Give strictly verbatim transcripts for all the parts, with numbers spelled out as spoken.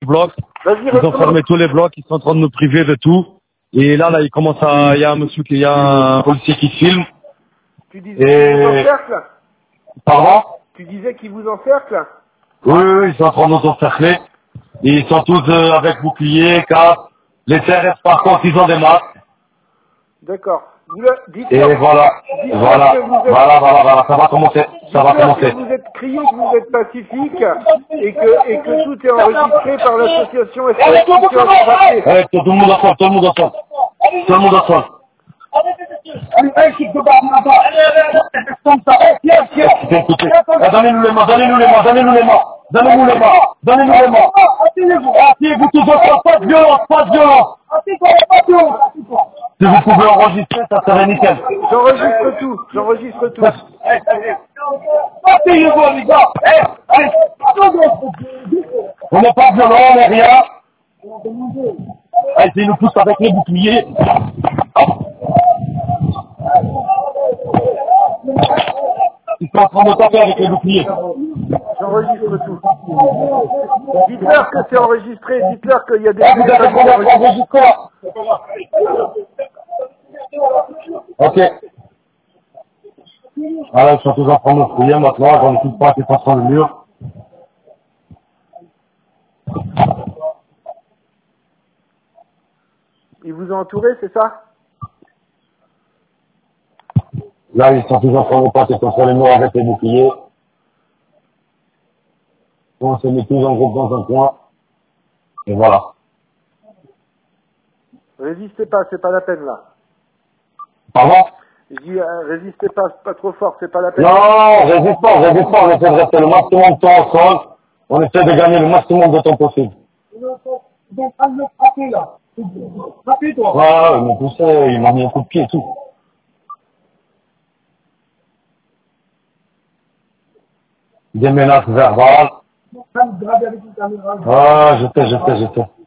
blocs. Ils ont fermé tous les blocs, ils sont en train de nous priver de tout. Et là, là, il commence à, il y a un monsieur qui, il y a un policier qui filme. Tu disais qu'ils vous encerclent? Pardon? Tu disais qu'ils vous encerclent? Oui, oui, ils sont en train de nous encercler. Ils sont tous euh, avec boucliers, casques. Les C R S, par contre, ils ont des masques. D'accord. Vous le, dites Et voilà, voilà, que vous êtes, voilà, voilà, voilà, ça va commencer, ça va commencer. que vous êtes crié que vous êtes pacifique et que, et que tout est enregistré par l'association S O S Mission Extrapié. Eh, tout le monde ensemble, tout le monde ensemble. Tout le monde ensemble. Écoutez, eh, donnez-nous les mains, donnez-nous les mains, donnez-nous les mains, donnez-nous les mains, donnez-nous les mains. Asseyez-vous tous ensemble, pas de violence, pas de violence. Si vous pouvez enregistrer, ça serait nickel. J'enregistre tout, j'enregistre tout. Asseyez-vous, les gars. On n'est pas violent, on n'est rien. Allez, ils nous poussent avec les boucliers. Ils sont en train de taper avec les boucliers. J'enregistre tout. Dites-leur que c'est enregistré, dites-leur qu'il y a des... Ah, vous avez combien d'enregistreurs? Ok. Voilà, ils sont tous en train de nous fouiller maintenant, j'en ai tout pas qui passe sur le mur. Ils vous ont entouré, c'est ça? Là, ils sont tous en train de passer sur les murs avec les boucliers. On se met tous en groupe dans un coin. Et voilà. Résistez pas, c'est pas la peine là. Pardon? Je dis, euh, résistez pas, pas trop fort, c'est pas la peine. Non, résiste pas, résiste pas, on essaie de rester le maximum de temps ensemble. On essaie de gagner le maximum de temps possible. Donc, à le frapper là. Frappez toi. Ouais, il m'a poussé, il m'a mis un coup de pied et tout. Des menaces verbales. Ah, je sais, je sais, je sais.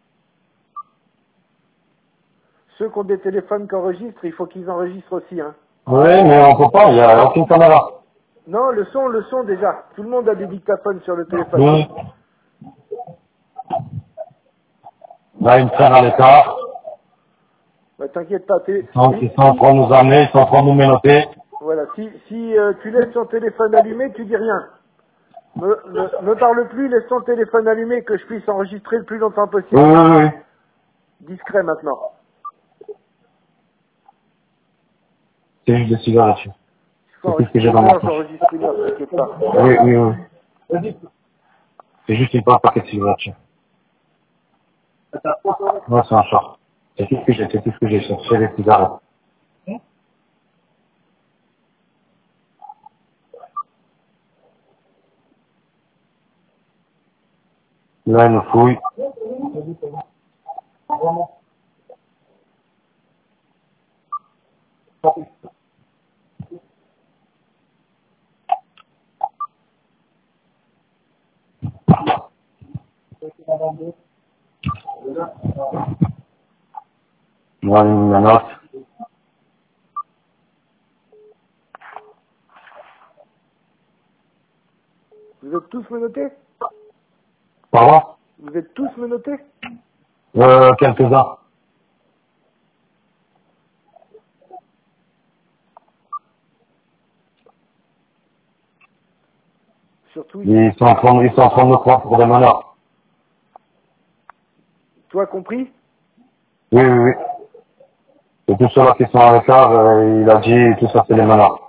Ceux qui ont des téléphones qui enregistrent, il faut qu'ils enregistrent aussi, hein. Oui, mais on peut pas, il n'y a aucune caméra. Non, le son, le son déjà. Tout le monde a des dictaphones sur le téléphone. Oui. Là, ils me prennent à l'écart. Bah, t'inquiète pas, t'es... Donc, ils sont en train de nous amener, ils sont en train de nous menotter. Voilà, si, si euh, tu laisses ton téléphone allumé, tu dis rien. Ne, ne, ne parle plus, laisse ton téléphone allumé, que je puisse enregistrer le plus longtemps possible. Oui, oui, oui. Discret maintenant. C'est juste des cigarettes. C'est tout ce que j'ai dans ma poche. J'enregistre une heure, t'inquiète pas. Oui, oui, oui. C'est juste une part paquet de cigarettes. Non, c'est un short. C'est tout ce que j'ai, c'est tout ce que j'ai, c'est les cigarettes. Là, il nous fouille. Là, il nous menotte. Vous êtes tous menottés? Pardon? Vous êtes tous menottés? Euh, quelques-uns. Surtout, Ils sont en train, ils sont en train de me croire pour des meneurs. toi compris? Oui, oui, oui. Et tous ceux-là qui sont à l'écart, euh, il a dit, tout ça, c'est des meneurs.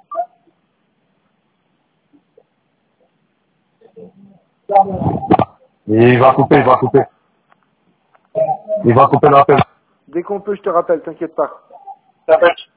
Et il va couper, il va couper. Il va couper l'appel. Dès qu'on peut, je te rappelle, t'inquiète pas. T'inquiète.